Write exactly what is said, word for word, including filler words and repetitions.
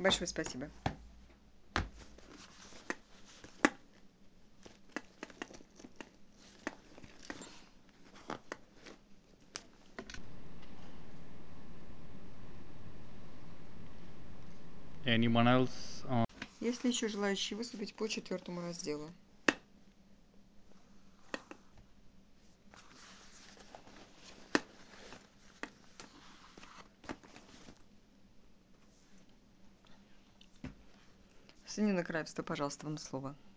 Большое спасибо. Anyone else? On... Есть ли еще желающие выступить по четвертому разделу? Соединенное Королевство, пожалуйста, вам слово.